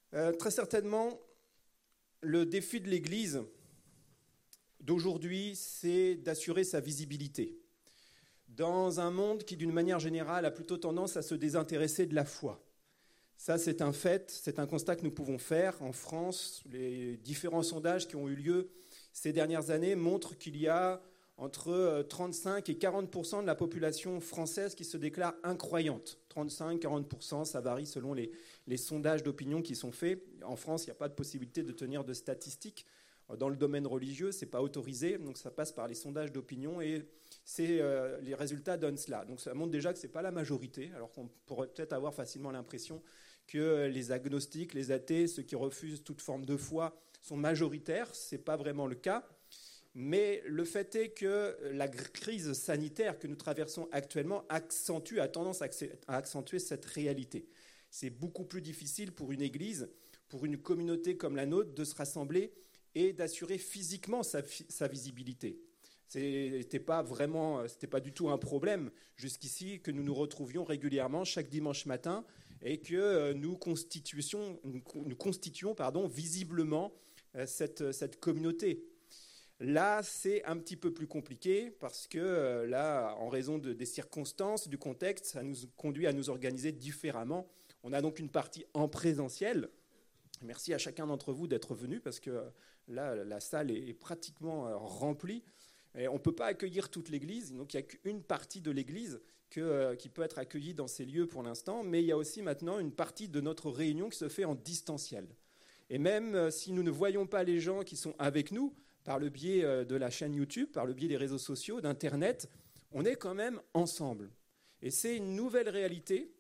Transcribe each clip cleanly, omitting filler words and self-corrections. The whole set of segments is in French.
Très certainement, le défi de l'Église d'aujourd'hui, c'est d'assurer sa visibilité. Dans un monde qui, d'une manière générale, a plutôt tendance à se désintéresser de la foi. Ça, c'est un fait, c'est un constat que nous pouvons faire. En France, les différents sondages qui ont eu lieu ces dernières années montrent qu'il y a entre 35 et 40% de la population française qui se déclare incroyante. 35-40%, ça varie selon les sondages d'opinion qui sont faits. En France, il n'y a pas de possibilité de tenir de statistiques. Dans le domaine religieux, ce n'est pas autorisé, donc ça passe par les sondages d'opinion et les résultats donnent cela. Donc ça montre déjà que ce n'est pas la majorité, alors qu'on pourrait peut-être avoir facilement l'impression que les agnostiques, les athées, ceux qui refusent toute forme de foi sont majoritaires. Ce n'est pas vraiment le cas. Mais le fait est que la crise sanitaire que nous traversons actuellement a tendance à accentuer cette réalité. C'est beaucoup plus difficile pour une église, pour une communauté comme la nôtre, de se rassembler et d'assurer physiquement sa visibilité. C'était pas du tout un problème jusqu'ici que nous nous retrouvions régulièrement chaque dimanche matin et que nous constituions visiblement cette communauté. Là, c'est un petit peu plus compliqué parce que là, en raison des circonstances, du contexte, ça nous conduit à nous organiser différemment. On a donc une partie en présentiel. Merci à chacun d'entre vous d'être venu parce que là, la salle est pratiquement remplie. Et on ne peut pas accueillir toute l'église, donc il n'y a qu'une partie de l'église qui peut être accueillie dans ces lieux pour l'instant, mais il y a aussi maintenant une partie de notre réunion qui se fait en distanciel. Et même si nous ne voyons pas les gens qui sont avec nous, par le biais de la chaîne YouTube, par le biais des réseaux sociaux, d'Internet, on est quand même ensemble. Et c'est une nouvelle réalité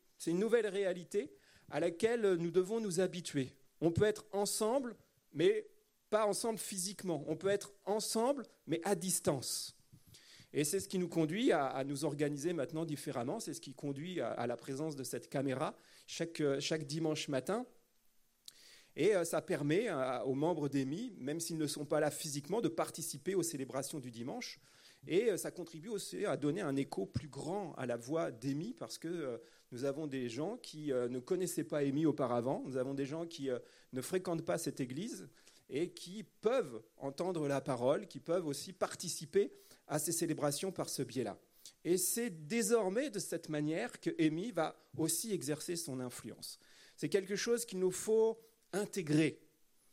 à laquelle nous devons nous habituer. On peut être ensemble, mais pas ensemble physiquement. On peut être ensemble, mais à distance. Et c'est ce qui nous conduit à nous organiser maintenant différemment. C'est ce qui conduit à la présence de cette caméra chaque dimanche matin. Et ça permet aux membres d'EMI, même s'ils ne sont pas là physiquement, de participer aux célébrations du dimanche. Et ça contribue aussi à donner un écho plus grand à la voix d'EMI, parce que nous avons des gens qui ne connaissaient pas EMI auparavant, nous avons des gens qui ne fréquentent pas cette église et qui peuvent entendre la parole, qui peuvent aussi participer à ces célébrations par ce biais-là. Et c'est désormais de cette manière que EMI va aussi exercer son influence. C'est quelque chose qu'il nous faut intégrer.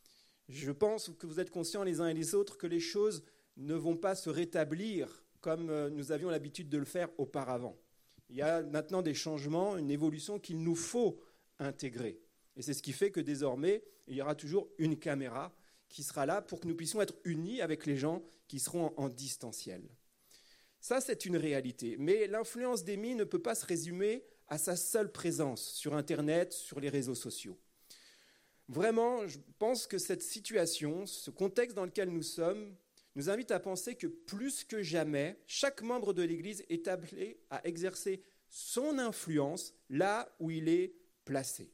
Je pense que vous êtes conscients les uns et les autres que les choses ne vont pas se rétablir comme nous avions l'habitude de le faire auparavant. Il y a maintenant des changements, une évolution qu'il nous faut intégrer. Et c'est ce qui fait que désormais, il y aura toujours une caméra qui sera là pour que nous puissions être unis avec les gens qui seront en distanciel. Ça, c'est une réalité. Mais l'influence d'EMI ne peut pas se résumer à sa seule présence sur Internet, sur les réseaux sociaux. Vraiment, je pense que cette situation, ce contexte dans lequel nous sommes, nous invite à penser que plus que jamais, chaque membre de l'Église est appelé à exercer son influence là où il est placé.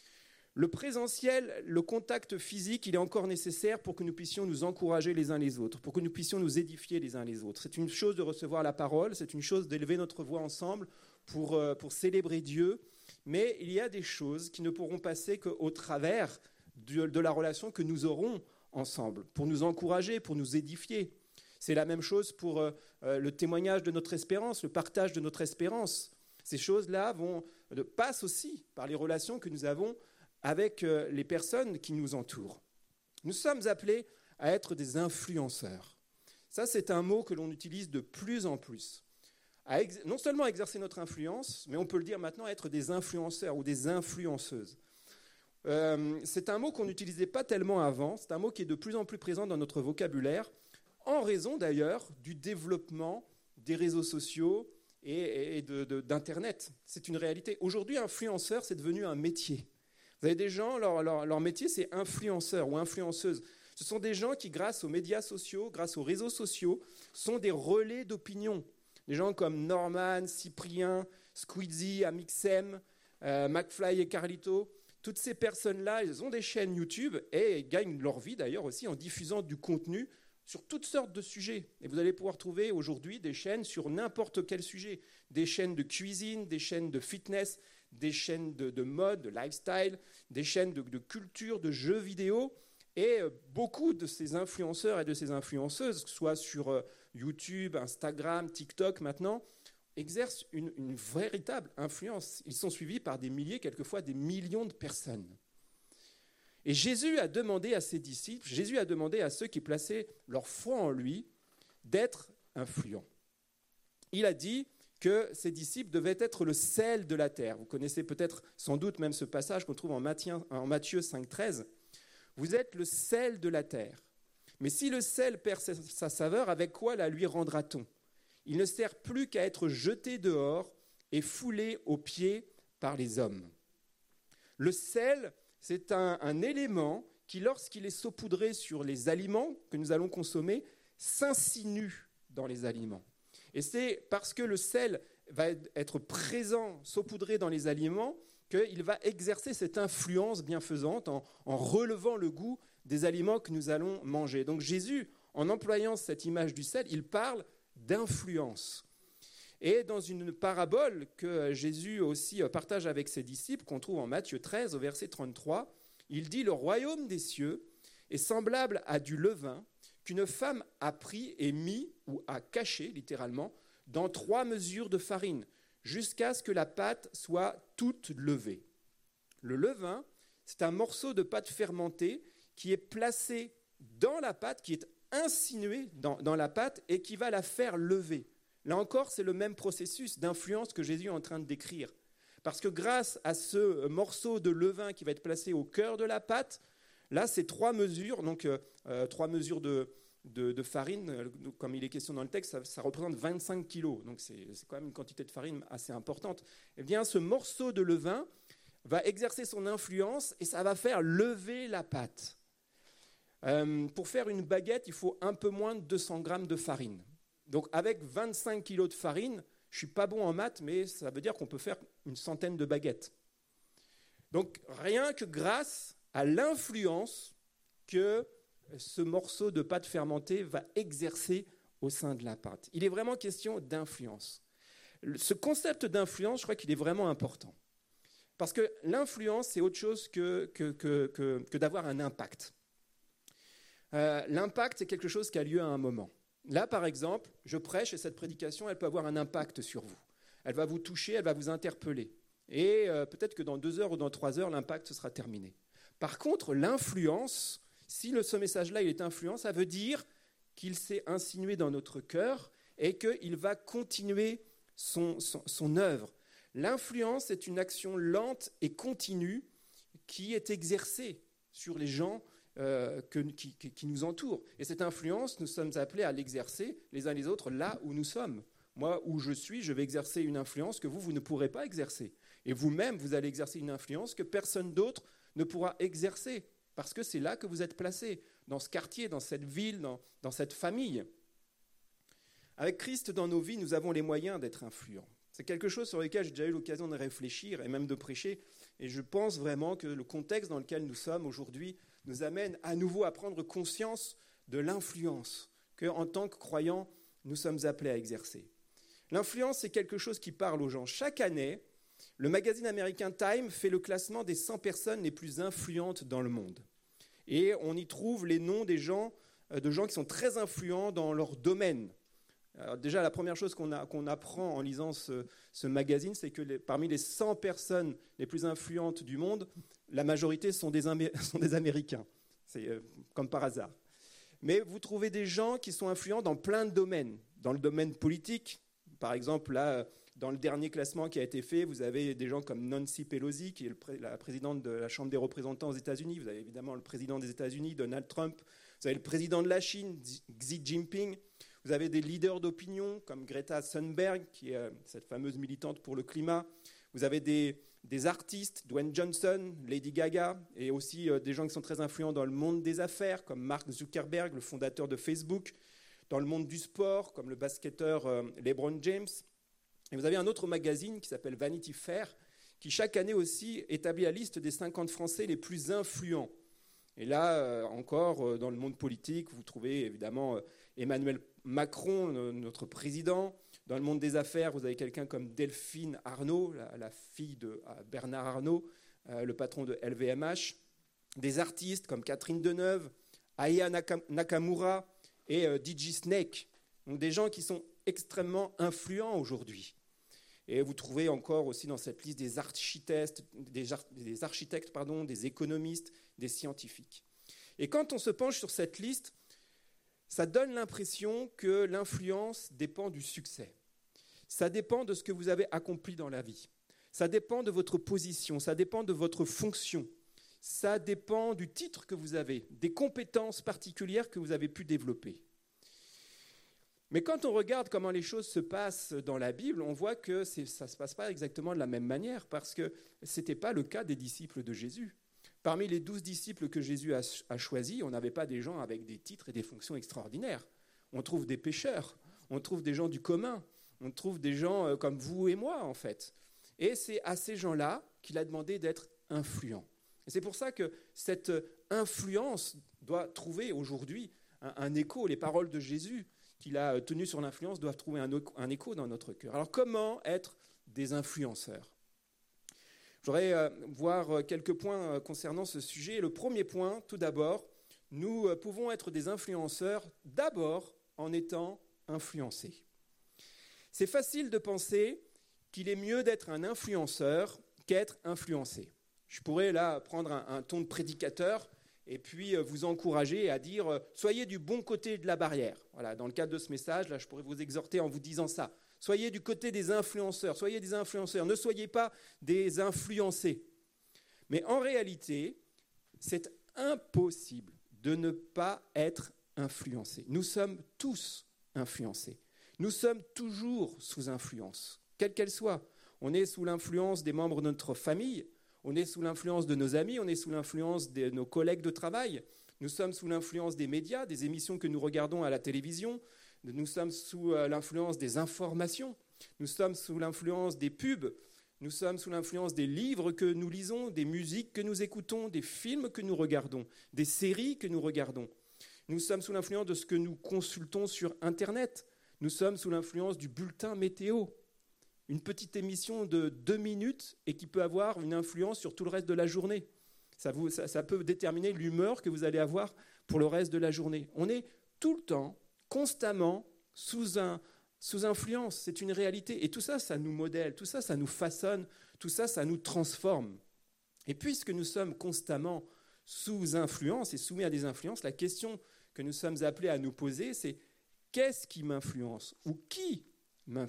Le présentiel, le contact physique, il est encore nécessaire pour que nous puissions nous encourager les uns les autres, pour que nous puissions nous édifier les uns les autres. C'est une chose de recevoir la parole, c'est une chose d'élever notre voix ensemble pour célébrer Dieu, mais il y a des choses qui ne pourront passer qu'au travers de la relation que nous aurons ensemble, pour nous encourager, pour nous édifier. C'est la même chose pour le témoignage de notre espérance, le partage de notre espérance. Ces choses-là passent aussi par les relations que nous avons avec les personnes qui nous entourent. Nous sommes appelés à être des influenceurs. Ça, c'est un mot que l'on utilise de plus en plus. Non seulement à exercer notre influence, mais on peut le dire maintenant, à être des influenceurs ou des influenceuses. C'est un mot qu'on n'utilisait pas tellement avant, c'est un mot qui est de plus en plus présent dans notre vocabulaire, en raison d'ailleurs du développement des réseaux sociaux et d'Internet. C'est une réalité. Aujourd'hui, influenceur, c'est devenu un métier. Vous avez des gens, leur métier, c'est influenceur ou influenceuse. Ce sont des gens qui, grâce aux médias sociaux, grâce aux réseaux sociaux, sont des relais d'opinion. Des gens comme Norman, Cyprien, Squeezie, Amixem, McFly et Carlito. Toutes ces personnes-là, elles ont des chaînes YouTube et gagnent leur vie d'ailleurs aussi en diffusant du contenu sur toutes sortes de sujets. Et vous allez pouvoir trouver aujourd'hui des chaînes sur n'importe quel sujet. Des chaînes de cuisine, des chaînes de fitness, des chaînes de mode, de lifestyle, des chaînes de culture, de jeux vidéo. Et beaucoup de ces influenceurs et de ces influenceuses, que ce soit sur YouTube, Instagram, TikTok maintenant, exercent une véritable influence. Ils sont suivis par des milliers, quelquefois des millions de personnes. Et Jésus a demandé à ses disciples, Jésus a demandé à ceux qui plaçaient leur foi en lui, d'être influents. Il a dit que ses disciples devaient être le sel de la terre. Vous connaissez peut-être sans doute même ce passage qu'on trouve en Matthieu 5,13. Vous êtes le sel de la terre. Mais si le sel perd sa saveur, avec quoi la lui rendra-t-on ? Il ne sert plus qu'à être jeté dehors et foulé aux pieds par les hommes. Le sel, c'est un élément qui, lorsqu'il est saupoudré sur les aliments que nous allons consommer, s'insinue dans les aliments. Et c'est parce que le sel va être présent, saupoudré dans les aliments, qu'il va exercer cette influence bienfaisante en relevant le goût des aliments que nous allons manger. Donc Jésus, en employant cette image du sel, il parle d'influence. Et dans une parabole que Jésus aussi partage avec ses disciples, qu'on trouve en Matthieu 13, au verset 33, il dit « Le royaume des cieux est semblable à du levain qu'une femme a pris et mis, ou a caché littéralement, dans 3 mesures de farine, jusqu'à ce que la pâte soit toute levée. » Le levain, c'est un morceau de pâte fermentée qui est placé dans la pâte, qui est insinué dans la pâte et qui va la faire lever. Là encore, c'est le même processus d'influence que Jésus est en train de décrire. Parce que grâce à ce morceau de levain qui va être placé au cœur de la pâte, là, c'est 3 mesures, donc 3 mesures de farine, comme il est question dans le texte, ça représente 25 kilos. Donc c'est quand même une quantité de farine assez importante. Eh bien, ce morceau de levain va exercer son influence et ça va faire lever la pâte. Pour faire une baguette, il faut un peu moins de 200 grammes de farine. Donc avec 25 kilos de farine, je ne suis pas bon en maths, mais ça veut dire qu'on peut faire une centaine de baguettes. Donc rien que grâce à l'influence que ce morceau de pâte fermentée va exercer au sein de la pâte. Il est vraiment question d'influence. Ce concept d'influence, je crois qu'il est vraiment important. Parce que l'influence, c'est autre chose que d'avoir un impact. L'impact, c'est quelque chose qui a lieu à un moment. Là, par exemple, je prêche et cette prédication, elle peut avoir un impact sur vous. Elle va vous toucher, elle va vous interpeller. Et peut-être que dans 2 heures ou dans 3 heures, l'impact sera terminé. Par contre, l'influence, si ce message-là il est influent, ça veut dire qu'il s'est insinué dans notre cœur et qu'il va continuer son œuvre. L'influence est une action lente et continue qui est exercée sur les gens qui nous entourent. Et cette influence, nous sommes appelés à l'exercer les uns les autres là où nous sommes. Moi, où je suis, je vais exercer une influence que vous ne pourrez pas exercer. Et vous-même, vous allez exercer une influence que personne d'autre ne pourra exercer. Parce que c'est là que vous êtes placés, dans ce quartier, dans cette ville, dans cette famille. Avec Christ dans nos vies, nous avons les moyens d'être influents. C'est quelque chose sur lequel j'ai déjà eu l'occasion de réfléchir et même de prêcher. Et je pense vraiment que le contexte dans lequel nous sommes aujourd'hui nous amène à nouveau à prendre conscience de l'influence qu'en tant que croyants, nous sommes appelés à exercer. L'influence, c'est quelque chose qui parle aux gens. Chaque année, le magazine américain Time fait le classement des 100 personnes les plus influentes dans le monde. Et on y trouve les noms de gens qui sont très influents dans leur domaine. Alors déjà, la première chose qu'on apprend en lisant ce magazine, c'est que parmi les 100 personnes les plus influentes du monde, la majorité sont des Américains. C'est comme par hasard. Mais vous trouvez des gens qui sont influents dans plein de domaines. Dans le domaine politique, par exemple, là, dans le dernier classement qui a été fait, vous avez des gens comme Nancy Pelosi, qui est la présidente de la Chambre des représentants aux États-Unis. Vous avez évidemment le président des États-Unis, Donald Trump. Vous avez le président de la Chine, Xi Jinping. Vous avez des leaders d'opinion comme Greta Thunberg, qui est cette fameuse militante pour le climat. Vous avez des artistes, Dwayne Johnson, Lady Gaga, et aussi des gens qui sont très influents dans le monde des affaires, comme Mark Zuckerberg, le fondateur de Facebook, dans le monde du sport, comme le basketteur LeBron James. Et vous avez un autre magazine qui s'appelle Vanity Fair, qui chaque année aussi établit la liste des 50 Français les plus influents. Et là, encore, dans le monde politique, vous trouvez évidemment Emmanuel Macron, notre président, Dans le monde des affaires, vous avez quelqu'un comme Delphine Arnault, la fille de Bernard Arnault, le patron de LVMH. Des artistes comme Catherine Deneuve, Aya Nakamura et DJ Snake. Donc des gens qui sont extrêmement influents aujourd'hui. Et vous trouvez encore aussi dans cette liste des architectes, des économistes, des scientifiques. Et quand on se penche sur cette liste, ça donne l'impression que l'influence dépend du succès. Ça dépend de ce que vous avez accompli dans la vie. Ça dépend de votre position, ça dépend de votre fonction. Ça dépend du titre que vous avez, des compétences particulières que vous avez pu développer. Mais quand on regarde comment les choses se passent dans la Bible, on voit que ça ne se passe pas exactement de la même manière, parce que ce n'était pas le cas des disciples de Jésus. Parmi les 12 disciples que Jésus a choisis, on n'avait pas des gens avec des titres et des fonctions extraordinaires. On trouve des pécheurs, on trouve des gens du commun, on trouve des gens comme vous et moi, en fait. Et c'est à ces gens-là qu'il a demandé d'être influents. Et c'est pour ça que cette influence doit trouver aujourd'hui un écho. Les paroles de Jésus qu'il a tenues sur l'influence doivent trouver un écho dans notre cœur. Alors comment être des influenceurs ? Je voudrais voir quelques points concernant ce sujet. Le premier point, tout d'abord, nous pouvons être des influenceurs d'abord en étant influencés. C'est facile de penser qu'il est mieux d'être un influenceur qu'être influencé. Je pourrais là prendre un ton de prédicateur et puis vous encourager à dire « soyez du bon côté de la barrière ». Voilà, dans le cadre de ce message, là, je pourrais vous exhorter en vous disant ça. Soyez du côté des influenceurs, soyez des influenceurs, ne soyez pas des influencés. Mais en réalité, c'est impossible de ne pas être influencé. Nous sommes tous influencés. Nous sommes toujours sous influence, quelle qu'elle soit. On est sous l'influence des membres de notre famille, on est sous l'influence de nos amis, on est sous l'influence de nos collègues de travail, nous sommes sous l'influence des médias, des émissions que nous regardons à la télévision, nous sommes sous l'influence des informations, nous sommes sous l'influence des pubs, nous sommes sous l'influence des livres que nous lisons, des musiques que nous écoutons, des films que nous regardons, des séries que nous regardons. Nous sommes sous l'influence de ce que nous consultons sur Internet. Nous sommes sous l'influence du bulletin météo. Une petite émission de 2 minutes et qui peut avoir une influence sur tout le reste de la journée. Ça peut déterminer l'humeur que vous allez avoir pour le reste de la journée. On est tout le temps, constamment, sous influence. C'est une réalité. Et tout ça, ça nous modèle. Tout ça, ça nous façonne. Tout ça, ça nous transforme. Et puisque nous sommes constamment sous influence et soumis à des influences, la question que nous sommes appelés à nous poser, c'est qu'est-ce qui m'influence ou qui m'influence ?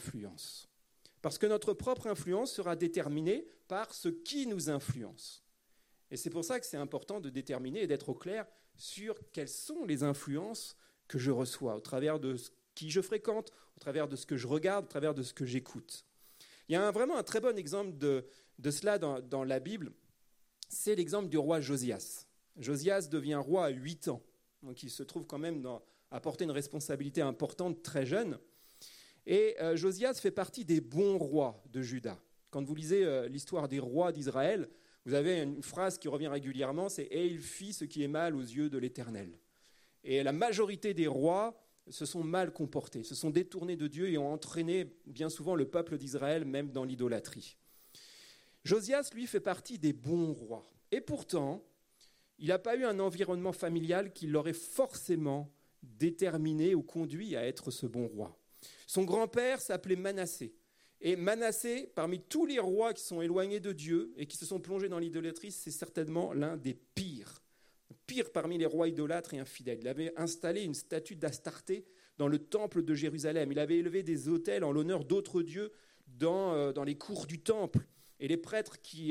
Parce que notre propre influence sera déterminée par ce qui nous influence. Et c'est pour ça que c'est important de déterminer et d'être au clair sur quelles sont les influences que je reçois, au travers de qui je fréquente, au travers de ce que je regarde, au travers de ce que j'écoute. Il y a vraiment un très bon exemple de cela dans la Bible, c'est l'exemple du roi Josias. Josias devient roi à 8 ans, donc il se trouve quand même à porter une responsabilité importante très jeune. Et Josias fait partie des bons rois de Juda. Quand vous lisez l'histoire des rois d'Israël, vous avez une phrase qui revient régulièrement, c'est « Et il fit ce qui est mal aux yeux de l'Éternel ». Et la majorité des rois se sont mal comportés, se sont détournés de Dieu et ont entraîné bien souvent le peuple d'Israël même dans l'idolâtrie. Josias, lui, fait partie des bons rois. Et pourtant, il n'a pas eu un environnement familial qui l'aurait forcément déterminé ou conduit à être ce bon roi. Son grand-père s'appelait Manassé. Et Manassé, parmi tous les rois qui sont éloignés de Dieu et qui se sont plongés dans l'idolâtrie, c'est certainement l'un des pires. Pire parmi les rois idolâtres et infidèles. Il avait installé une statue d'Astarté dans le temple de Jérusalem. Il avait élevé des autels en l'honneur d'autres dieux dans les cours du temple. Et les prêtres qui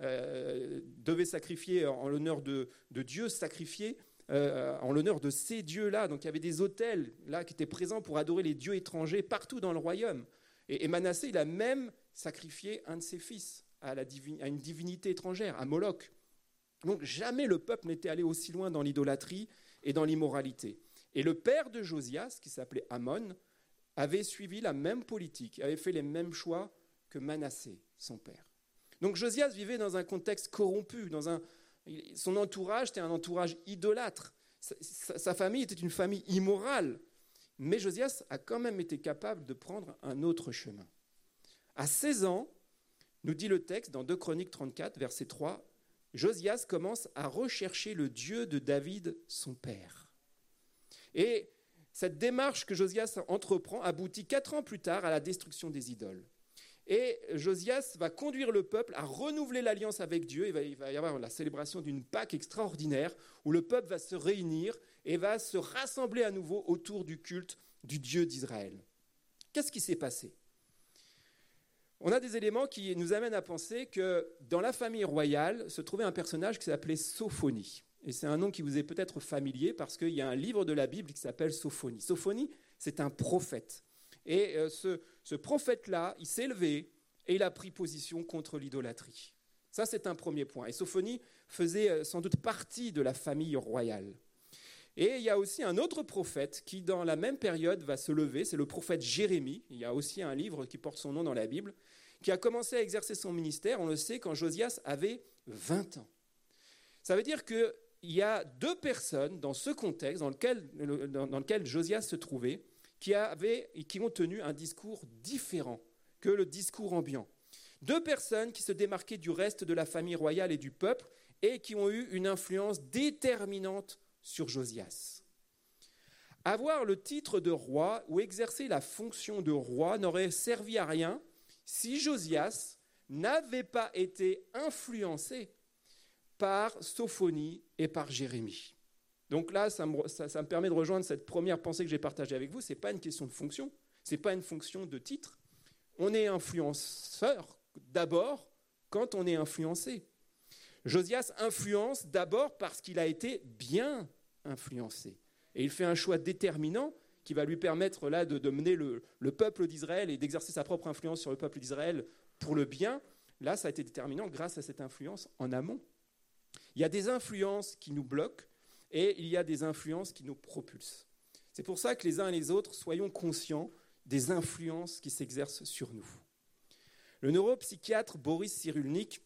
devaient sacrifier en l'honneur de Dieu, sacrifiaient en l'honneur de ces dieux-là. Donc il y avait des autels là qui étaient présents pour adorer les dieux étrangers partout dans le royaume. Et Manassé, il a même sacrifié un de ses fils à une divinité étrangère, à Moloch. Donc jamais le peuple n'était allé aussi loin dans l'idolâtrie et dans l'immoralité. Et le père de Josias, qui s'appelait Amon, avait suivi la même politique, avait fait les mêmes choix que Manassé, son père. Donc Josias vivait dans un contexte corrompu, son entourage était un entourage idolâtre. Sa famille était une famille immorale. Mais Josias a quand même été capable de prendre un autre chemin. À 16 ans, nous dit le texte dans 2 Chroniques 34, verset 3, Josias commence à rechercher le Dieu de David, son père. Et cette démarche que Josias entreprend aboutit 4 ans plus tard à la destruction des idoles. Et Josias va conduire le peuple à renouveler l'alliance avec Dieu. Il va y avoir la célébration d'une Pâque extraordinaire où le peuple va se réunir et va se rassembler à nouveau autour du culte du Dieu d'Israël. Qu'est-ce qui s'est passé ? On a des éléments qui nous amènent à penser que dans la famille royale se trouvait un personnage qui s'appelait Sophonie. Et c'est un nom qui vous est peut-être familier parce qu'il y a un livre de la Bible qui s'appelle Sophonie. Sophonie, c'est un prophète. Et ce prophète-là, il s'est levé et il a pris position contre l'idolâtrie. Ça, c'est un premier point. Et Sophonie faisait sans doute partie de la famille royale. Et il y a aussi un autre prophète qui, dans la même période, va se lever. C'est le prophète Jérémie. Il y a aussi un livre qui porte son nom dans la Bible, qui a commencé à exercer son ministère, on le sait, quand Josias avait 20 ans. Ça veut dire qu'il y a 2 personnes dans ce contexte dans lequel Josias se trouvait qui ont tenu un discours différent que le discours ambiant. 2 personnes qui se démarquaient du reste de la famille royale et du peuple et qui ont eu une influence déterminante sur Josias. Avoir le titre de roi ou exercer la fonction de roi n'aurait servi à rien si Josias n'avait pas été influencé par Sophonie et par Jérémie. Donc là, ça me permet de rejoindre cette première pensée que j'ai partagée avec vous. Ce n'est pas une question de fonction, ce n'est pas une fonction de titre. On est influenceur d'abord quand on est influencé. Josias influence d'abord parce qu'il a été bien influencé. Et il fait un choix déterminant qui va lui permettre là de mener le peuple d'Israël et d'exercer sa propre influence sur le peuple d'Israël pour le bien. Là, ça a été déterminant grâce à cette influence en amont. Il y a des influences qui nous bloquent et il y a des influences qui nous propulsent. C'est pour ça que les uns et les autres, soyons conscients des influences qui s'exercent sur nous. Le neuropsychiatre Boris Cyrulnik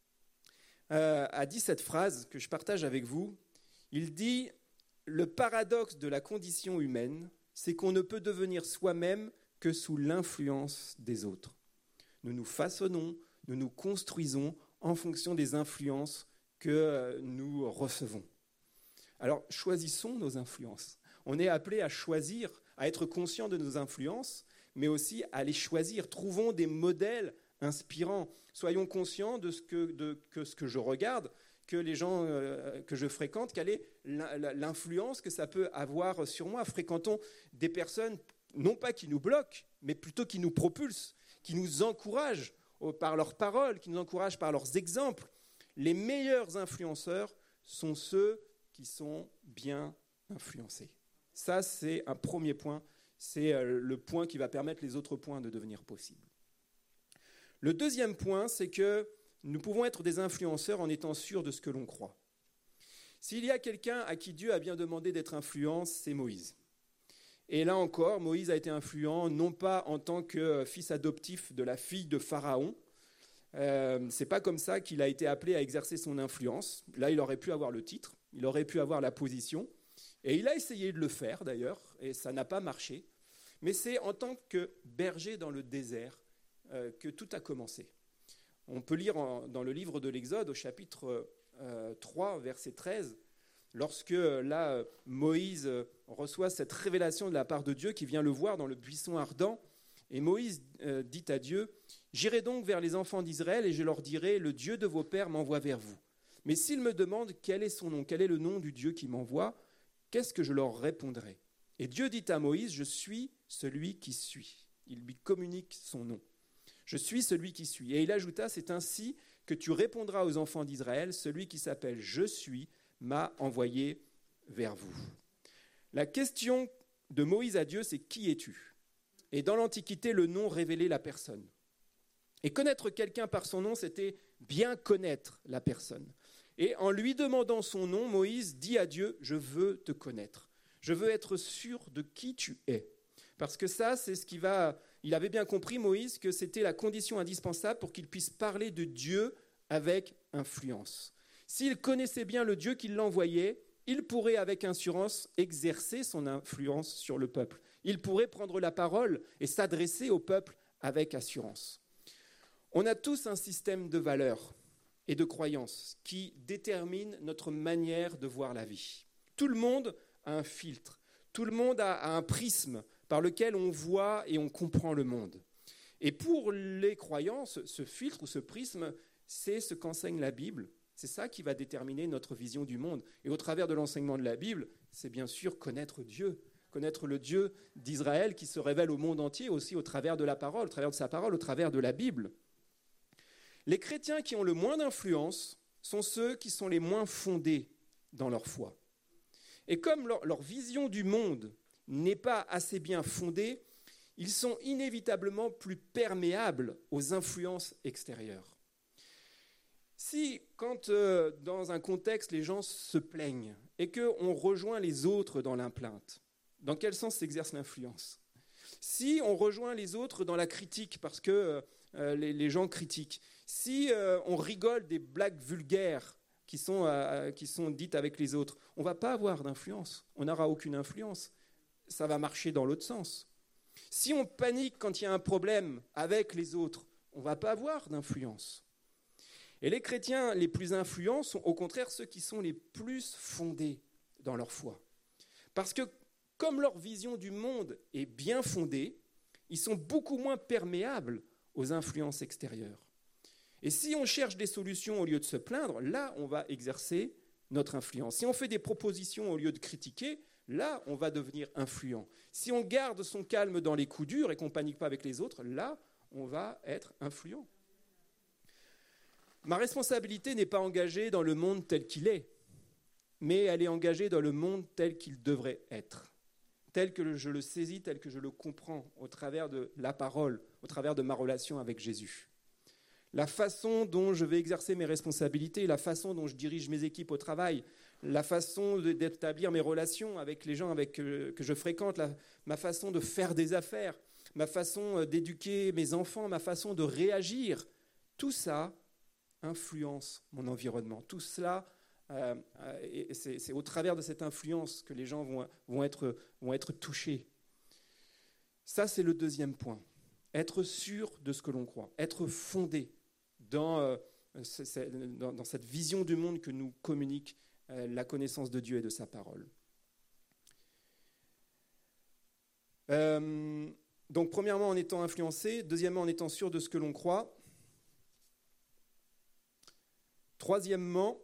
a dit cette phrase que je partage avec vous. Il dit « Le paradoxe de la condition humaine, c'est qu'on ne peut devenir soi-même que sous l'influence des autres. Nous nous façonnons, nous nous construisons en fonction des influences que nous recevons. » Alors, choisissons nos influences. On est appelé à choisir, à être conscient de nos influences, mais aussi à les choisir. Trouvons des modèles inspirants. Soyons conscients de ce que je regarde, que les gens que je fréquente, quelle est l'influence que ça peut avoir sur moi. Fréquentons des personnes, non pas qui nous bloquent, mais plutôt qui nous propulsent, qui nous encouragent par leurs paroles, qui nous encouragent par leurs exemples. Les meilleurs influenceurs sont ceux qui sont bien influencés. Ça, c'est un premier point. C'est le point qui va permettre les autres points de devenir possibles. Le deuxième point, c'est que nous pouvons être des influenceurs en étant sûrs de ce que l'on croit. S'il y a quelqu'un à qui Dieu a bien demandé d'être influent, c'est Moïse. Et là encore, Moïse a été influent, non pas en tant que fils adoptif de la fille de Pharaon. C'est pas comme ça qu'il a été appelé à exercer son influence. Là, il aurait pu avoir le titre, il aurait pu avoir la position. Et il a essayé de le faire, d'ailleurs, et ça n'a pas marché. Mais c'est en tant que berger dans le désert que tout a commencé. On peut lire dans le livre de l'Exode, au chapitre 3, verset 13, lorsque là, Moïse reçoit cette révélation de la part de Dieu qui vient le voir dans le buisson ardent. Et Moïse dit à Dieu, « J'irai donc vers les enfants d'Israël et je leur dirai, le Dieu de vos pères m'envoie vers vous. Mais s'ils me demandent quel est son nom, quel est le nom du Dieu qui m'envoie, qu'est-ce que je leur répondrai ?» Et Dieu dit à Moïse, « Je suis celui qui suis. » Il lui communique son nom. « Je suis celui qui suis. » Et il ajouta, « C'est ainsi que tu répondras aux enfants d'Israël, celui qui s'appelle « Je suis » m'a envoyé vers vous. » La question de Moïse à Dieu, c'est « Qui es-tu » ? Et dans l'Antiquité, le nom révélait la personne. Et connaître quelqu'un par son nom, c'était bien connaître la personne. Et en lui demandant son nom, Moïse dit à Dieu, « Je veux te connaître. Je veux être sûr de qui tu es. » Parce que ça, c'est ce qui va... Il avait bien compris, Moïse, que c'était la condition indispensable pour qu'il puisse parler de Dieu avec influence. S'il connaissait bien le Dieu qui l'envoyait, il pourrait avec assurance exercer son influence sur le peuple. Il pourrait prendre la parole et s'adresser au peuple avec assurance. On a tous un système de valeurs et de croyances qui détermine notre manière de voir la vie. Tout le monde a un filtre, tout le monde a un prisme par lequel on voit et on comprend le monde. Et pour les croyances, ce filtre ou ce prisme, c'est ce qu'enseigne la Bible. C'est ça qui va déterminer notre vision du monde. Et au travers de l'enseignement de la Bible, c'est bien sûr connaître Dieu, connaître le Dieu d'Israël qui se révèle au monde entier aussi au travers de la parole, au travers de sa parole, au travers de la Bible. Les chrétiens qui ont le moins d'influence sont ceux qui sont les moins fondés dans leur foi. Et comme leur vision du monde n'est pas assez bien fondée, ils sont inévitablement plus perméables aux influences extérieures. Si, quand dans un contexte, les gens se plaignent et qu'on rejoint les autres dans la plainte, dans quel sens s'exerce l'influence ? Si on rejoint les autres dans la critique parce que les gens critiquent, si on rigole des blagues vulgaires qui sont dites avec les autres, on ne va pas avoir d'influence, on n'aura aucune influence. Ça va marcher dans l'autre sens. Si on panique quand il y a un problème avec les autres, on ne va pas avoir d'influence. Et les chrétiens les plus influents sont au contraire ceux qui sont les plus fondés dans leur foi. Parce que comme leur vision du monde est bien fondée, ils sont beaucoup moins perméables aux influences extérieures. Et si on cherche des solutions au lieu de se plaindre, là, on va exercer notre influence. Si on fait des propositions au lieu de critiquer, là, on va devenir influent. Si on garde son calme dans les coups durs et qu'on ne panique pas avec les autres, là, on va être influent. Ma responsabilité n'est pas engagée dans le monde tel qu'il est, mais elle est engagée dans le monde tel qu'il devrait être, tel que je le saisis, tel que je le comprends au travers de la parole, au travers de ma relation avec Jésus. La façon dont je vais exercer mes responsabilités, la façon dont je dirige mes équipes au travail, la façon d'établir mes relations avec les gens que je fréquente, ma façon de faire des affaires, ma façon d'éduquer mes enfants, ma façon de réagir, tout ça influence mon environnement. Tout cela, c'est au travers de cette influence que les gens vont être touchés. Ça, c'est le deuxième point. Être sûr de ce que l'on croit, être fondé dans cette vision du monde que nous communique la connaissance de Dieu et de sa parole. Donc, premièrement, en étant influencé. Deuxièmement, en étant sûr de ce que l'on croit. Troisièmement,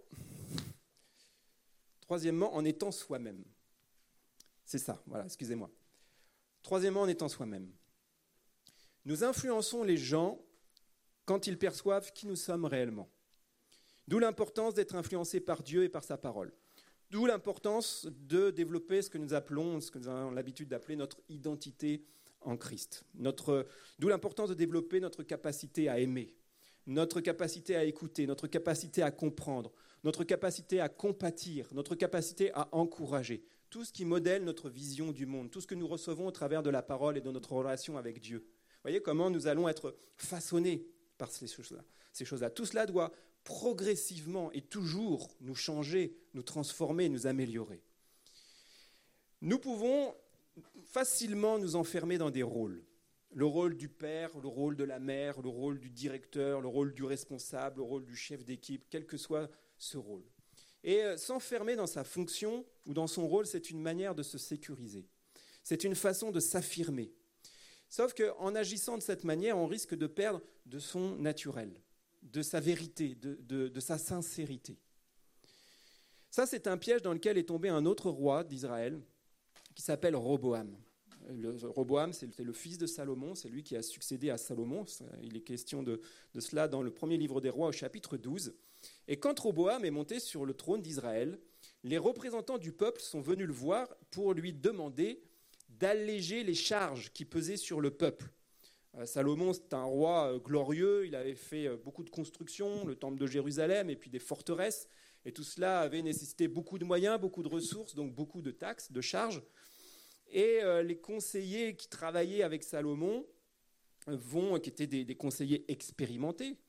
en étant soi-même. C'est ça, voilà, excusez-moi. Troisièmement, en étant soi-même. Nous influençons les gens quand ils perçoivent qui nous sommes réellement. D'où l'importance d'être influencé par Dieu et par sa parole. D'où l'importance de développer ce que nous avons l'habitude d'appeler notre identité en Christ. D'où l'importance de développer notre capacité à aimer, notre capacité à écouter, notre capacité à comprendre, notre capacité à compatir, notre capacité à encourager. Tout ce qui modèle notre vision du monde, tout ce que nous recevons au travers de la parole et de notre relation avec Dieu. Vous voyez comment nous allons être façonnés par ces choses-là. Tout cela doit progressivement et toujours nous changer, nous transformer, nous améliorer. Nous pouvons facilement nous enfermer dans des rôles. Le rôle du père, le rôle de la mère, le rôle du directeur, le rôle du responsable, le rôle du chef d'équipe, quel que soit ce rôle. Et s'enfermer dans sa fonction ou dans son rôle, c'est une manière de se sécuriser. C'est une façon de s'affirmer. Sauf qu'en agissant de cette manière, on risque de perdre de son naturel, de sa vérité, de sa sincérité. Ça, c'est un piège dans lequel est tombé un autre roi d'Israël qui s'appelle Roboam. Roboam, c'est le fils de Salomon, c'est lui qui a succédé à Salomon. Il est question de cela dans le premier livre des rois au chapitre 12. Et quand Roboam est monté sur le trône d'Israël, les représentants du peuple sont venus le voir pour lui demander d'alléger les charges qui pesaient sur le peuple. Salomon, c'est un roi glorieux, il avait fait beaucoup de constructions, le temple de Jérusalem et puis des forteresses. Et tout cela avait nécessité beaucoup de moyens, beaucoup de ressources, donc beaucoup de taxes, de charges. Et les conseillers qui travaillaient avec Salomon, qui étaient des conseillers expérimentés,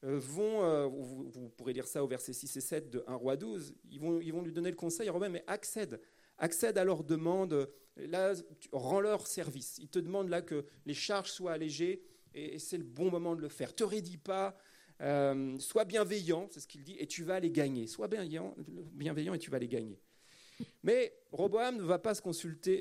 vous pourrez lire ça au verset 6 et 7 de 1 Roi 12, ils vont lui donner le conseil, Roboam, mais accède à leurs demandes, là, rends-leur service. Ils te demandent là que les charges soient allégées, et c'est le bon moment de le faire. Te raidis pas, sois bienveillant, c'est ce qu'il dit, et tu vas les gagner. Sois bienveillant et tu vas les gagner. Mais Roboam ne va pas se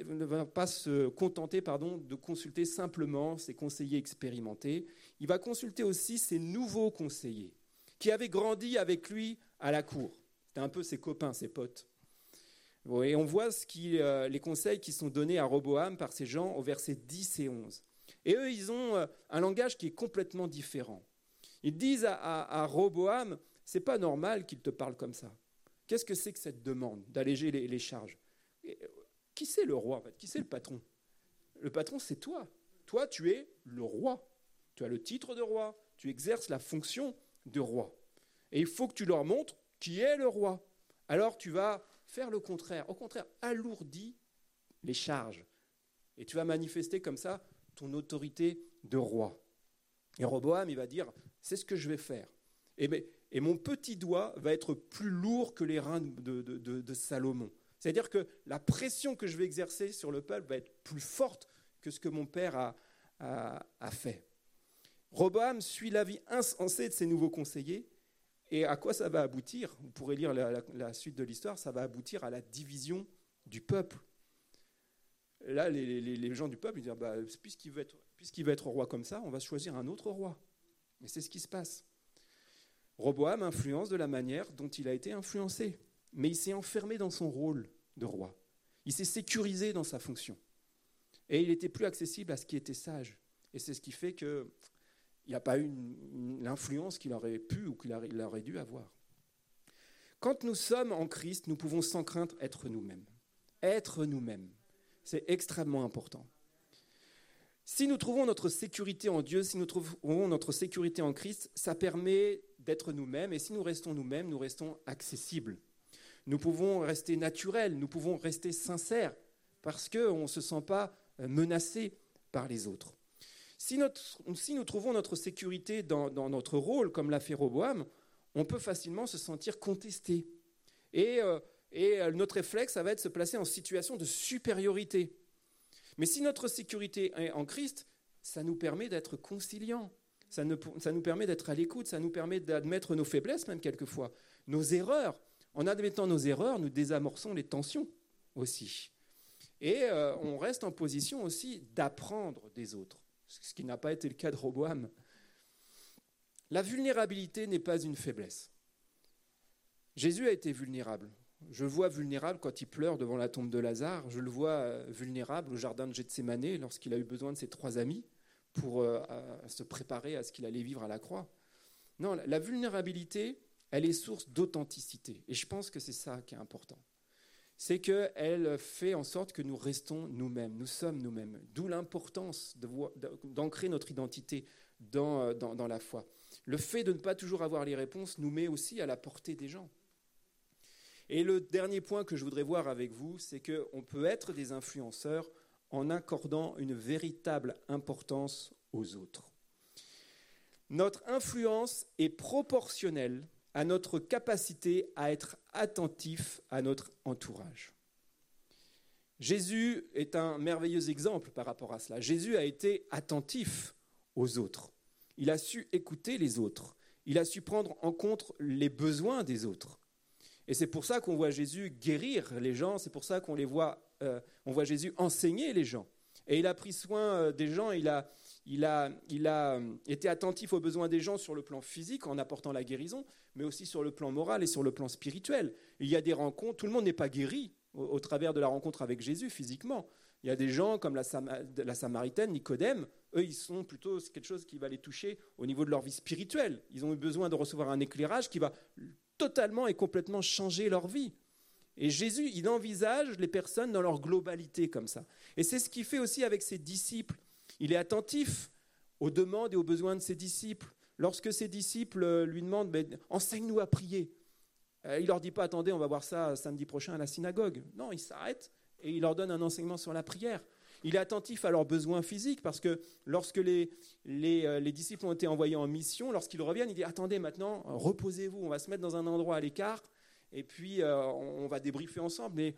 contenter de consulter simplement ses conseillers expérimentés. Il va consulter aussi ses nouveaux conseillers qui avaient grandi avec lui à la cour. C'était un peu ses copains, ses potes. Et on voit les conseils qui sont donnés à Roboam par ces gens au verset 10 et 11. Et eux, ils ont un langage qui est complètement différent. Ils disent à Roboam, c'est pas normal qu'il te parle comme ça. Qu'est-ce que c'est que cette demande d'alléger les charges ? Qui c'est le roi en fait ? Qui c'est le patron ? Le patron, c'est toi. Toi, tu es le roi. Tu as le titre de roi. Tu exerces la fonction de roi. Et il faut que tu leur montres qui est le roi. Alors tu vas faire le contraire. Au contraire, alourdis les charges. Et tu vas manifester comme ça ton autorité de roi. Et Roboam, il va dire, c'est ce que je vais faire. Et mon petit doigt va être plus lourd que les reins de Salomon. C'est-à-dire que la pression que je vais exercer sur le peuple va être plus forte que ce que mon père a fait. Roboam suit l'avis insensé de ses nouveaux conseillers. Et à quoi ça va aboutir ? Vous pourrez lire la suite de l'histoire. Ça va aboutir à la division du peuple. Là, les gens du peuple ils disent puisqu'il veut être roi comme ça, on va choisir un autre roi. Mais c'est ce qui se passe. Roboam influence de la manière dont il a été influencé. Mais il s'est enfermé dans son rôle de roi. Il s'est sécurisé dans sa fonction. Et il n'était plus accessible à ce qui était sage. Et c'est ce qui fait qu'il n'a pas eu l'influence qu'il aurait pu ou qu'il aurait dû avoir. Quand nous sommes en Christ, nous pouvons sans crainte être nous-mêmes. Être nous-mêmes. C'est extrêmement important. Si nous trouvons notre sécurité en Dieu, si nous trouvons notre sécurité en Christ, ça permet d'être nous-mêmes. Et si nous restons nous-mêmes, nous restons accessibles. Nous pouvons rester naturels, nous pouvons rester sincères, parce qu'on ne se sent pas menacé par les autres. Si nous trouvons notre sécurité dans notre rôle, comme l'a fait Roboam, on peut facilement se sentir contesté. Et notre réflexe, ça va être de se placer en situation de supériorité. Mais si notre sécurité est en Christ, ça nous permet d'être conciliants, ça nous permet d'être à l'écoute, ça nous permet d'admettre nos faiblesses même quelquefois, nos erreurs. En admettant nos erreurs, nous désamorçons les tensions aussi. Et on reste en position aussi d'apprendre des autres, ce qui n'a pas été le cas de Roboam. La vulnérabilité n'est pas une faiblesse. Jésus a été vulnérable. Je le vois vulnérable quand il pleure devant la tombe de Lazare. Je le vois vulnérable au jardin de Gethsémanée lorsqu'il a eu besoin de ses 3 amis pour se préparer à ce qu'il allait vivre à la croix. Non, la vulnérabilité, elle est source d'authenticité. Et je pense que c'est ça qui est important. C'est qu'elle fait en sorte que nous restons nous-mêmes, nous sommes nous-mêmes. D'où l'importance d'ancrer notre identité dans la foi. Le fait de ne pas toujours avoir les réponses nous met aussi à la portée des gens. Et le dernier point que je voudrais voir avec vous, c'est qu'on peut être des influenceurs en accordant une véritable importance aux autres. Notre influence est proportionnelle à notre capacité à être attentif à notre entourage. Jésus est un merveilleux exemple par rapport à cela. Jésus a été attentif aux autres. Il a su écouter les autres. Il a su prendre en compte les besoins des autres. Et c'est pour ça qu'on voit Jésus guérir les gens, c'est pour ça qu'on on voit Jésus enseigner les gens. Et il a pris soin des gens, il a été attentif aux besoins des gens sur le plan physique en apportant la guérison, mais aussi sur le plan moral et sur le plan spirituel. Il y a des rencontres, tout le monde n'est pas guéri au travers de la rencontre avec Jésus physiquement. Il y a des gens comme la Samaritaine, Nicodème, eux ils sont plutôt c'est quelque chose qui va les toucher au niveau de leur vie spirituelle. Ils ont eu besoin de recevoir un éclairage qui va totalement et complètement changer leur vie. Et Jésus, il envisage les personnes dans leur globalité comme ça. Et c'est ce qu'il fait aussi avec ses disciples. Il est attentif aux demandes et aux besoins de ses disciples. Lorsque ses disciples lui demandent « Enseigne-nous à prier », il ne leur dit pas « Attendez, on va voir ça samedi prochain à la synagogue ». Non, il s'arrête et il leur donne un enseignement sur la prière. Il est attentif à leurs besoins physiques parce que lorsque les disciples ont été envoyés en mission, lorsqu'ils reviennent, il dit « Attendez, maintenant, reposez-vous, on va se mettre dans un endroit à l'écart et puis on va débriefer ensemble, mais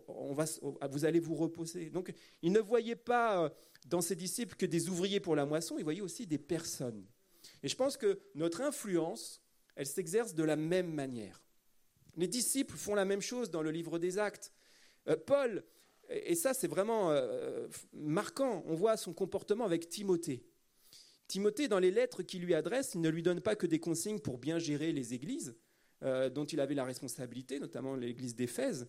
vous allez vous reposer. » Donc, il ne voyait pas dans ses disciples que des ouvriers pour la moisson, il voyait aussi des personnes. Et je pense que notre influence, elle s'exerce de la même manière. Les disciples font la même chose dans le livre des Actes. Paul, et ça c'est vraiment marquant, on voit son comportement avec Timothée. Timothée, dans les lettres qu'il lui adresse, il ne lui donne pas que des consignes pour bien gérer les églises dont il avait la responsabilité, notamment l'église d'Éphèse.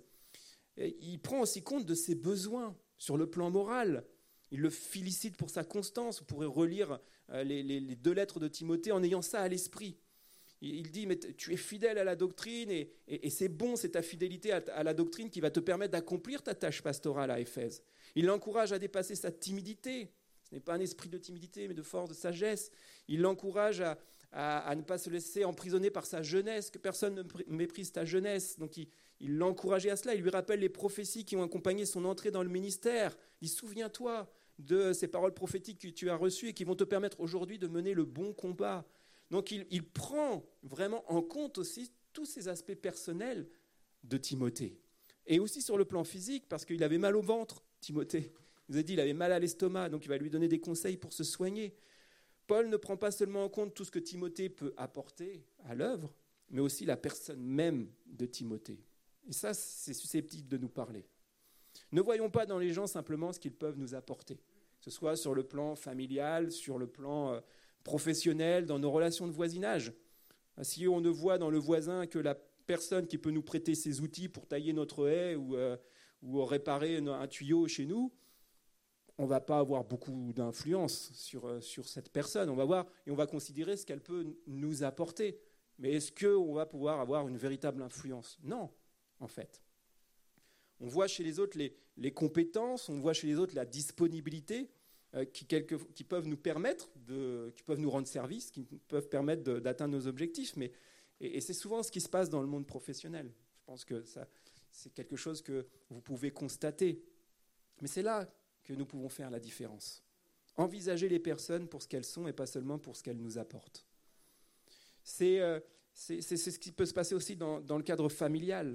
Il prend aussi compte de ses besoins sur le plan moral. Il le félicite pour sa constance. Vous pourrez relire les 2 lettres de Timothée en ayant ça à l'esprit. Il dit, mais tu es fidèle à la doctrine et c'est bon, c'est ta fidélité à la doctrine qui va te permettre d'accomplir ta tâche pastorale à Éphèse. Il l'encourage à dépasser sa timidité. Ce n'est pas un esprit de timidité, mais de force, de sagesse. Il l'encourage à ne pas se laisser emprisonner par sa jeunesse, que personne ne méprise ta jeunesse. Donc il l'encourageait à cela. Il lui rappelle les prophéties qui ont accompagné son entrée dans le ministère. Il dit, souviens-toi de ces paroles prophétiques que tu as reçues et qui vont te permettre aujourd'hui de mener le bon combat. Donc il prend vraiment en compte aussi tous ces aspects personnels de Timothée. Et aussi sur le plan physique, parce qu'il avait mal au ventre, Timothée. Il nous a dit qu'il avait mal à l'estomac, donc il va lui donner des conseils pour se soigner. Paul ne prend pas seulement en compte tout ce que Timothée peut apporter à l'œuvre, mais aussi la personne même de Timothée. Et ça, c'est susceptible de nous parler. Ne voyons pas dans les gens simplement ce qu'ils peuvent nous apporter, que ce soit sur le plan familial, sur le plan professionnel, dans nos relations de voisinage. Si on ne voit dans le voisin que la personne qui peut nous prêter ses outils pour tailler notre haie ou réparer un tuyau chez nous, on ne va pas avoir beaucoup d'influence sur cette personne. On va voir et on va considérer ce qu'elle peut nous apporter. Mais est-ce qu'on va pouvoir avoir une véritable influence ? Non, en fait. On voit chez les autres les compétences, on voit chez les autres la disponibilité, qui peuvent nous permettre, qui peuvent nous rendre service, qui peuvent permettre d'atteindre nos objectifs. Et c'est souvent ce qui se passe dans le monde professionnel. Je pense que c'est quelque chose que vous pouvez constater. Mais c'est là que nous pouvons faire la différence. Envisager les personnes pour ce qu'elles sont et pas seulement pour ce qu'elles nous apportent. C'est ce qui peut se passer aussi dans le cadre familial.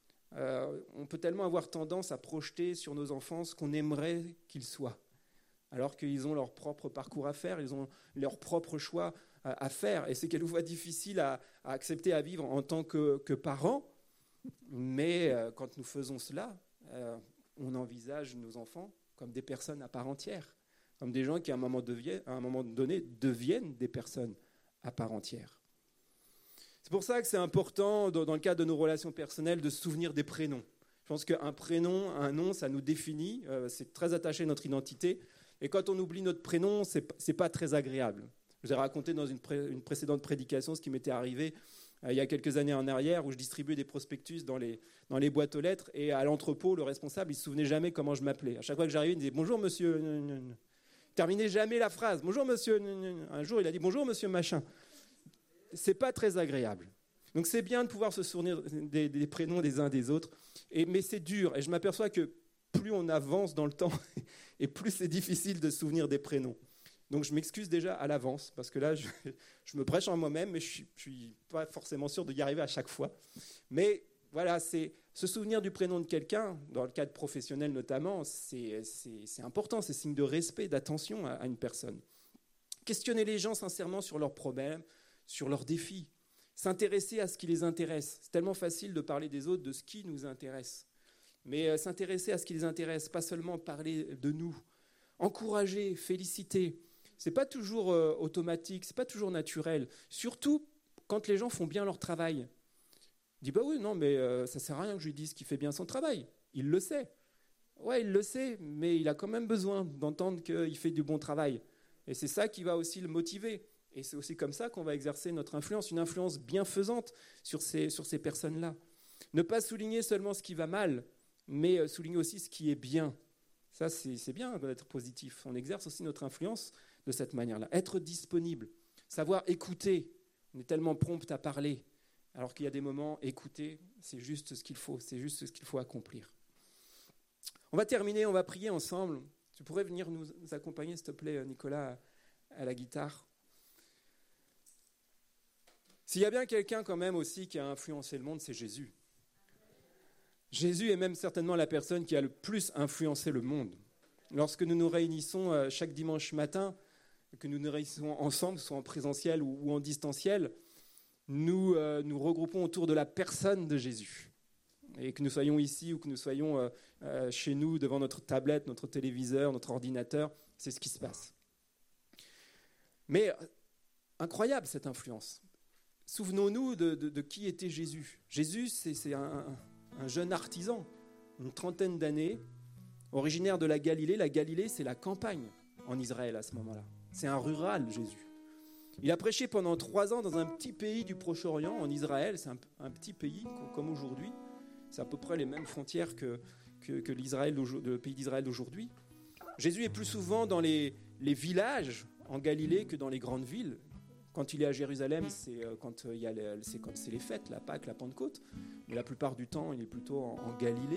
On peut tellement avoir tendance à projeter sur nos enfants ce qu'on aimerait qu'ils soient, alors qu'ils ont leur propre parcours à faire, ils ont leur propre choix à faire. Et c'est quelquefois difficile à accepter, à vivre en tant que parents. Mais quand nous faisons cela, on envisage nos enfants comme des personnes à part entière, comme des gens qui, à un moment donné, deviennent des personnes à part entière. C'est pour ça que c'est important, dans le cadre de nos relations personnelles, de se souvenir des prénoms. Je pense qu'un prénom, un nom, ça nous définit, c'est très attaché à notre identité. Et quand on oublie notre prénom, c'est pas très agréable. Je vous ai raconté dans une précédente prédication ce qui m'était arrivé il y a quelques années en arrière, où je distribuais des prospectus dans les boîtes aux lettres, et à l'entrepôt, le responsable, il ne se souvenait jamais comment je m'appelais. À chaque fois que j'arrivais, il me disait « Bonjour, monsieur... » Il ne terminait jamais la phrase. « Bonjour, monsieur... » Un jour, il a dit « Bonjour, monsieur machin ». Ce n'est pas très agréable. Donc c'est bien de pouvoir se souvenir des prénoms des uns des autres, mais c'est dur. Et je m'aperçois que plus on avance dans le temps, et plus c'est difficile de se souvenir des prénoms. Donc je m'excuse déjà à l'avance, parce que là, je me prêche en moi-même, mais je ne suis pas forcément sûr d'y arriver à chaque fois. Mais voilà, c'est se souvenir du prénom de quelqu'un, dans le cadre professionnel notamment, c'est important, c'est signe de respect, d'attention à une personne. Questionner les gens sincèrement sur leurs problèmes, sur leurs défis. S'intéresser à ce qui les intéresse. C'est tellement facile de parler des autres, de ce qui nous intéresse. Mais s'intéresser à ce qui les intéresse, pas seulement parler de nous. Encourager, féliciter. Ce n'est pas toujours automatique, ce n'est pas toujours naturel. Surtout quand les gens font bien leur travail. On dit, bah oui, non, mais ça ne sert à rien que je lui dise qu'il fait bien son travail. Il le sait. Ouais, il le sait, mais il a quand même besoin d'entendre qu'il fait du bon travail. Et c'est ça qui va aussi le motiver. Et c'est aussi comme ça qu'on va exercer notre influence, une influence bienfaisante sur ces personnes-là. Ne pas souligner seulement ce qui va mal, mais souligner aussi ce qui est bien. Ça, c'est bien d'être positif. On exerce aussi notre influence de cette manière-là. Être disponible, savoir écouter. On est tellement prompt à parler, alors qu'il y a des moments, écouter, c'est juste ce qu'il faut accomplir. On va terminer, on va prier ensemble. Tu pourrais venir nous accompagner, s'il te plaît, Nicolas, à la guitare. S'il y a bien quelqu'un quand même aussi qui a influencé le monde, c'est Jésus. Jésus est même certainement la personne qui a le plus influencé le monde. Lorsque nous nous réunissons chaque dimanche matin, que nous nous réunissons ensemble, soit en présentiel ou en distanciel, nous nous regroupons autour de la personne de Jésus. Et que nous soyons ici ou que nous soyons chez nous devant notre tablette, notre téléviseur, notre ordinateur, c'est ce qui se passe. Mais incroyable cette influence. Souvenons-nous de qui était Jésus. Jésus, c'est un jeune artisan, une trentaine d'années, originaire de la Galilée. La Galilée, c'est la campagne en Israël à ce moment-là. C'est un rural, Jésus. Il a prêché pendant 3 ans dans un petit pays du Proche-Orient, en Israël. C'est un petit pays comme aujourd'hui. C'est à peu près les mêmes frontières que le pays d'Israël d'aujourd'hui. Jésus est plus souvent dans les villages en Galilée que dans les grandes villes. Quand il est à Jérusalem, c'est quand c'est les fêtes, la Pâque, la Pentecôte. Mais la plupart du temps, il est plutôt en Galilée.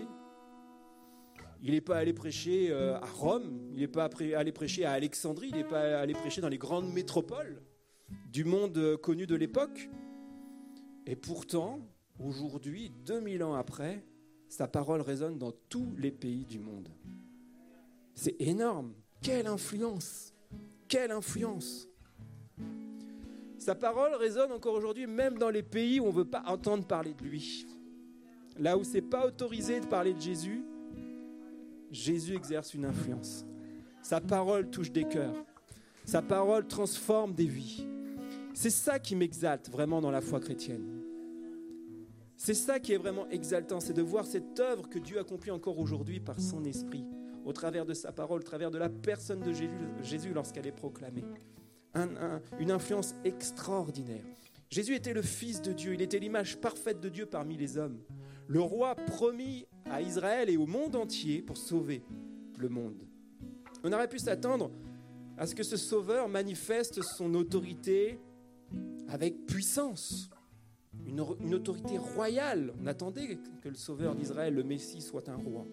Il n'est pas allé prêcher à Rome, il n'est pas allé prêcher à Alexandrie, il n'est pas allé prêcher dans les grandes métropoles du monde connu de l'époque. Et pourtant, aujourd'hui, 2000 ans après, sa parole résonne dans tous les pays du monde. C'est énorme. Quelle influence! Quelle influence! Sa parole résonne encore aujourd'hui, même dans les pays où on ne veut pas entendre parler de lui. Là où ce n'est pas autorisé de parler de Jésus, Jésus exerce une influence. Sa parole touche des cœurs. Sa parole transforme des vies. C'est ça qui m'exalte vraiment dans la foi chrétienne. C'est ça qui est vraiment exaltant, c'est de voir cette œuvre que Dieu accomplit encore aujourd'hui par son esprit, au travers de sa parole, au travers de la personne de Jésus lorsqu'elle est proclamée. Une influence extraordinaire. Jésus était le Fils de Dieu, il était l'image parfaite de Dieu parmi les hommes. Le roi promis à Israël et au monde entier pour sauver le monde. On aurait pu s'attendre à ce que ce sauveur manifeste son autorité avec puissance. Une autorité royale. On attendait que le sauveur d'Israël, le Messie, soit un roi.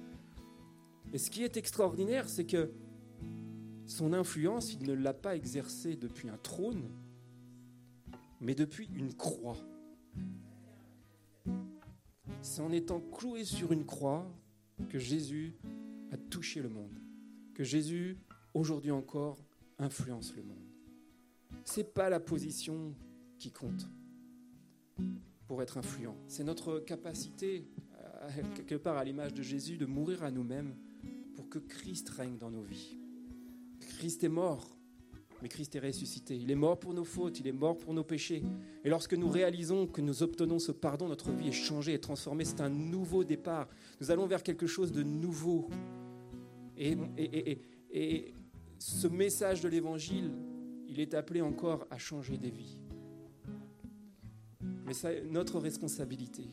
Et ce qui est extraordinaire, c'est que son influence, il ne l'a pas exercée depuis un trône, mais depuis une croix. C'est en étant cloué sur une croix que Jésus a touché le monde, que Jésus, aujourd'hui encore, influence le monde. Ce n'est pas la position qui compte pour être influent. C'est notre capacité, quelque part à l'image de Jésus, de mourir à nous-mêmes pour que Christ règne dans nos vies. Christ est mort, mais Christ est ressuscité. Il est mort pour nos fautes, il est mort pour nos péchés. Et lorsque nous réalisons que nous obtenons ce pardon, notre vie est changée, est transformée. C'est un nouveau départ. Nous allons vers quelque chose de nouveau. Et ce message de l'Évangile, il est appelé encore à changer des vies. Mais c'est notre responsabilité.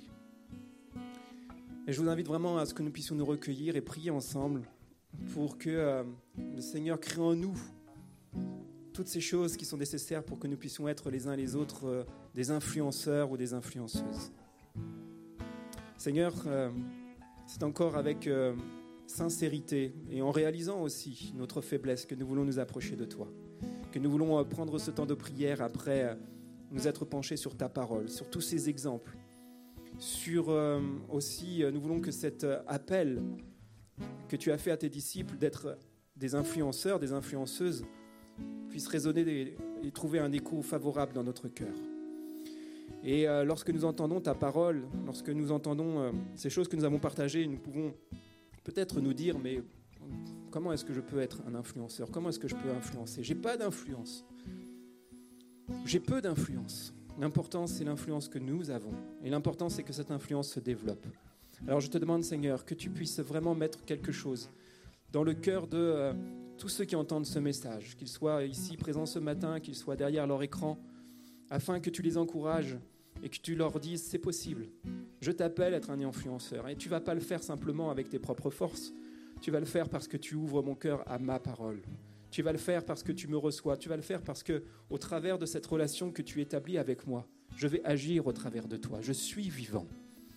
Et je vous invite vraiment à ce que nous puissions nous recueillir et prier ensemble pour que le Seigneur crée en nous toutes ces choses qui sont nécessaires pour que nous puissions être les uns les autres des influenceurs ou des influenceuses. Seigneur, c'est encore avec sincérité et en réalisant aussi notre faiblesse que nous voulons nous approcher de toi, que nous voulons prendre ce temps de prière après nous être penchés sur ta parole, sur tous ces exemples, sur aussi, nous voulons que cet appel que tu as fait à tes disciples d'être des influenceurs, des influenceuses, puisse résonner et trouver un écho favorable dans notre cœur. Et lorsque nous entendons ta parole, lorsque nous entendons ces choses que nous avons partagées, nous pouvons peut-être nous dire, mais comment est-ce que je peux être un influenceur? Comment est-ce que je peux influencer? J'ai pas d'influence. J'ai peu d'influence. L'important, c'est l'influence que nous avons. Et l'important, c'est que cette influence se développe. Alors je te demande, Seigneur, que tu puisses vraiment mettre quelque chose dans le cœur de tous ceux qui entendent ce message, qu'ils soient ici présents ce matin, qu'ils soient derrière leur écran, afin que tu les encourages et que tu leur dises, c'est possible. Je t'appelle à être un influenceur. Et tu ne vas pas le faire simplement avec tes propres forces. Tu vas le faire parce que tu ouvres mon cœur à ma parole. Tu vas le faire parce que tu me reçois. Tu vas le faire parce que, au travers de cette relation que tu établis avec moi, je vais agir au travers de toi. Je suis vivant.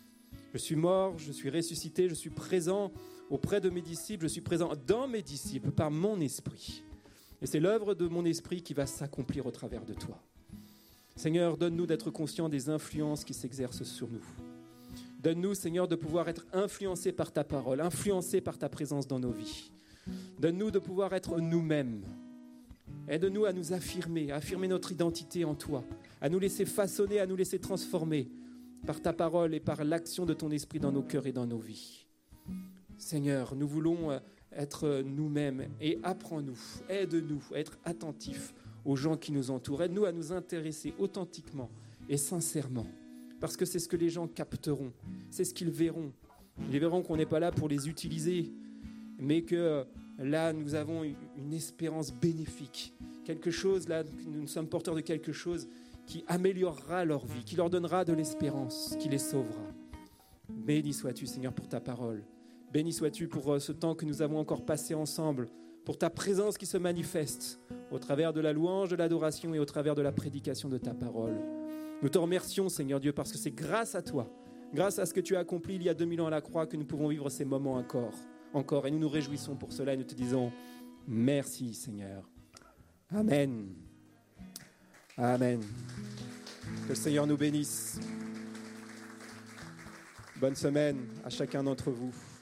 Je suis mort, je suis ressuscité, je suis présent auprès de mes disciples, je suis présent dans mes disciples par mon esprit. Et c'est l'œuvre de mon esprit qui va s'accomplir au travers de toi. Seigneur, donne-nous d'être conscients des influences qui s'exercent sur nous. Donne-nous, Seigneur, de pouvoir être influencés par ta parole, influencés par ta présence dans nos vies. Donne-nous de pouvoir être nous-mêmes. Aide-nous à nous affirmer, à affirmer notre identité en toi, à nous laisser façonner, à nous laisser transformer par ta parole et par l'action de ton esprit dans nos cœurs et dans nos vies. Seigneur, nous voulons être nous-mêmes et apprends-nous, aide-nous à être attentifs aux gens qui nous entourent. Aide-nous à nous intéresser authentiquement et sincèrement, parce que c'est ce que les gens capteront, c'est ce qu'ils verront. Ils verront qu'on n'est pas là pour les utiliser, mais que là, nous avons une espérance bénéfique, quelque chose, là, nous sommes porteurs de quelque chose qui améliorera leur vie, qui leur donnera de l'espérance, qui les sauvera. Béni sois-tu, Seigneur, pour ta parole. Béni sois-tu pour ce temps que nous avons encore passé ensemble, pour ta présence qui se manifeste au travers de la louange, de l'adoration et au travers de la prédication de ta parole. Nous te remercions, Seigneur Dieu, parce que c'est grâce à toi, grâce à ce que tu as accompli il y a 2000 ans à la croix, que nous pouvons vivre ces moments encore. Et nous nous réjouissons pour cela et nous te disons merci, Seigneur. Amen. Amen. Que le Seigneur nous bénisse. Bonne semaine à chacun d'entre vous.